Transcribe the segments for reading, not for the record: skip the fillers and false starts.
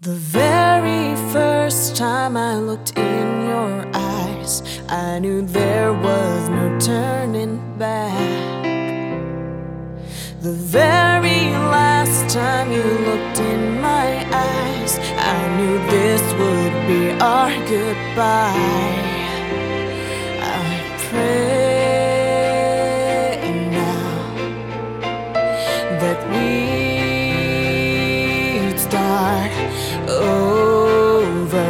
The very first time I looked in your eyes, I knew there was no turning back. The very last time you looked in my eyes, I knew this would be our goodbye. I pray now that we'd start over.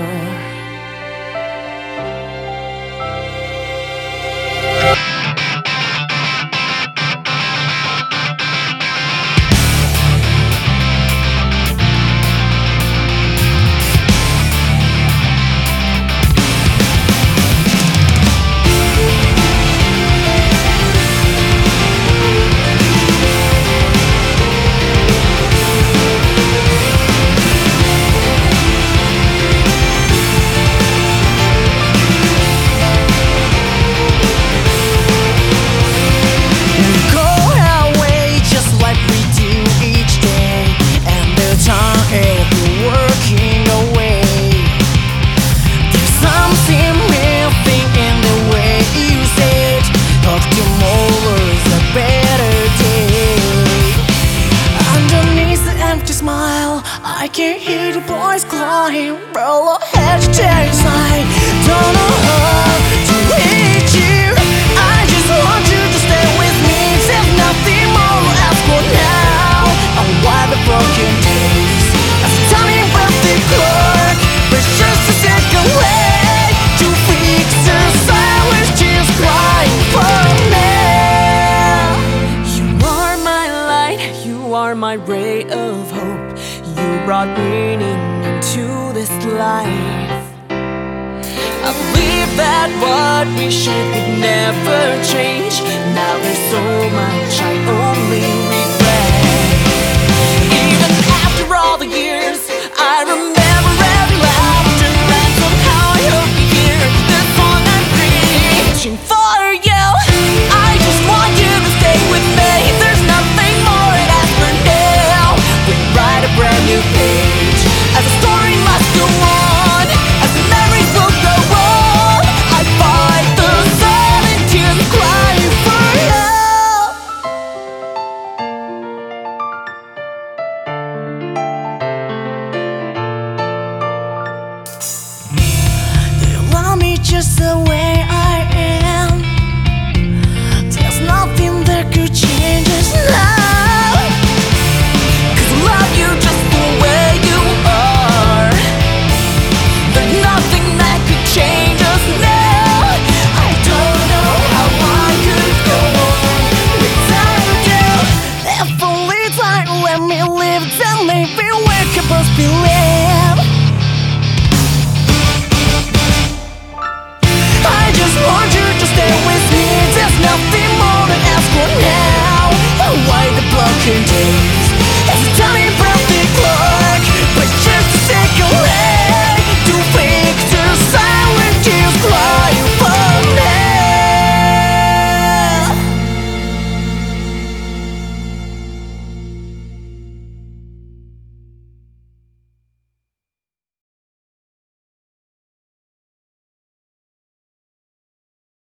I can hear the boys crying, roll ahead to tears. I don't know how to hate you. I just want you to stay with me. There's nothing more to ask for now. I'll wipe the broken days as a tiny birthday clock, but just a second late to fix her silence. She's crying for me. You are my light, you are my ray of hope. You brought meaning into this life. I believe that what we shared would never change. Now there's so much I only regret. Even after all the years, I remember every laughter, and somehow I hope you hear this song I'm reaching for you. I just want you to stay with me. There's nothing more I'd ask for now. We write a brand new page, as the story must go on, as the memories will go on. I fight the silent tears crying for you. You love me just the way I am. There's nothing that could change us now. Maybe we could both be late.